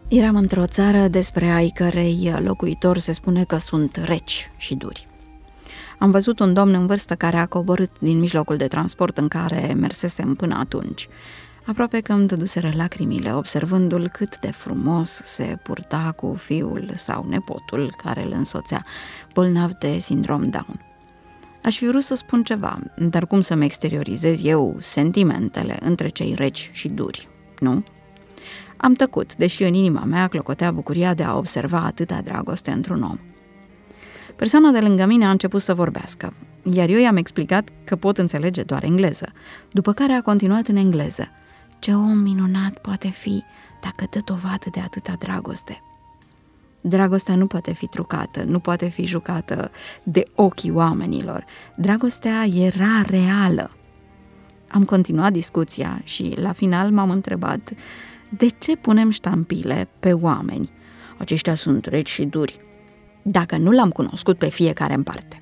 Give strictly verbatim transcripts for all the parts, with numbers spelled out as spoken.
Eram într-o țară despre ai cărei locuitori se spune că sunt reci și duri. Am văzut un domn în vârstă care a coborât din mijlocul de transport în care mersesem până atunci. Aproape că îmi dăduseră lacrimile observându-l cât de frumos se purta cu fiul sau nepotul care îl însoțea, bolnav de sindrom Down. Aș fi vrut să spun ceva, dar cum să-mi exteriorizez eu sentimentele între cei reci și duri, nu? Am tăcut, deși în inima mea clocotea bucuria de a observa atâta dragoste într-un om. Persoana de lângă mine a început să vorbească, iar eu i-am explicat că pot înțelege doar engleză, după care a continuat în engleză. Ce om minunat poate fi dacă dă dovadă de atâta dragoste. Dragostea nu poate fi trucată, nu poate fi jucată de ochii oamenilor. Dragostea era reală. Am continuat discuția și la final m-am întrebat de ce punem ștampile pe oameni. Aceștia sunt reci și duri, dacă nu l-am cunoscut pe fiecare în parte.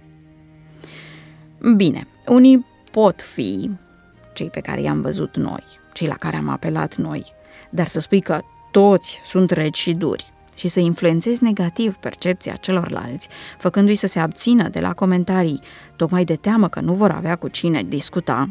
Bine, unii pot fi cei pe care i-am văzut noi, cei la care am apelat noi, dar să spui că toți sunt reci și duri și să influențezi negativ percepția celorlalți, făcându-i să se abțină de la comentarii, tocmai de teamă că nu vor avea cu cine discuta.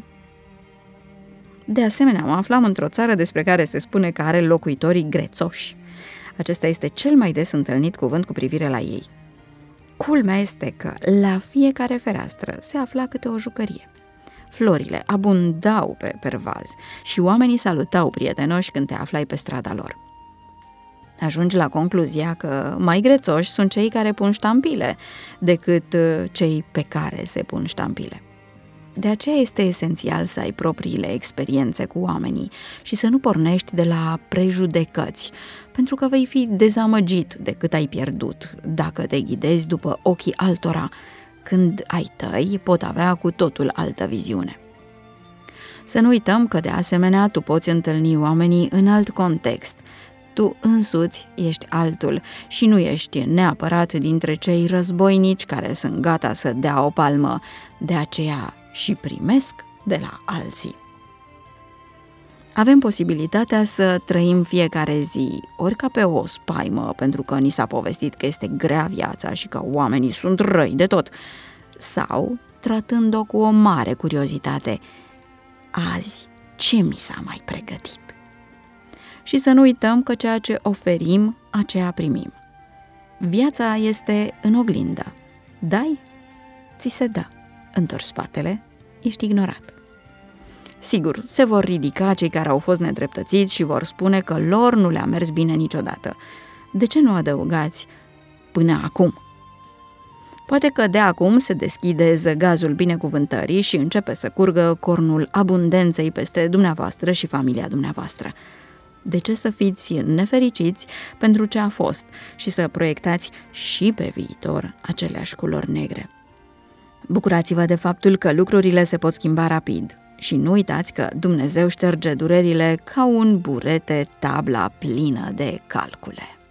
De asemenea, mă aflam într-o țară despre care se spune că are locuitorii grețoși. Acesta este cel mai des întâlnit cuvânt cu privire la ei. Culmea este că la fiecare fereastră se afla câte o jucărie. Florile abundau pe pervaz și oamenii salutau prietenoși când te aflai pe strada lor. Ajungi la concluzia că mai grețoși sunt cei care pun ștampile decât cei pe care se pun ștampile. De aceea este esențial să ai propriile experiențe cu oamenii și să nu pornești de la prejudecăți, pentru că vei fi dezamăgit de cât ai pierdut dacă te ghidezi după ochii altora, când ai tăi pot avea cu totul altă viziune. Să nu uităm că de asemenea tu poți întâlni oamenii în alt context. Tu însuți ești altul și nu ești neapărat dintre cei războinici care sunt gata să dea o palmă, de aceea și primesc de la alții. Avem posibilitatea să trăim fiecare zi, ori ca pe o spaimă, pentru că ni s-a povestit că este grea viața și că oamenii sunt răi de tot, sau tratând-o cu o mare curiozitate. Azi, ce mi s-a mai pregătit? Și să nu uităm că ceea ce oferim, aceea primim. Viața este în oglindă. Dai, ți se dă. Întorci spatele, ești ignorat. Sigur, se vor ridica cei care au fost nedreptățiți și vor spune că lor nu le-a mers bine niciodată. De ce nu adăugați până acum? Poate că de acum se deschide zăgazul binecuvântării și începe să curgă cornul abundenței peste dumneavoastră și familia dumneavoastră. De ce să fiți nefericiți pentru ce a fost și să proiectați și pe viitor aceleași culori negre? Bucurați-vă de faptul că lucrurile se pot schimba rapid și nu uitați că Dumnezeu șterge durerile ca un burete tabla plină de calcule.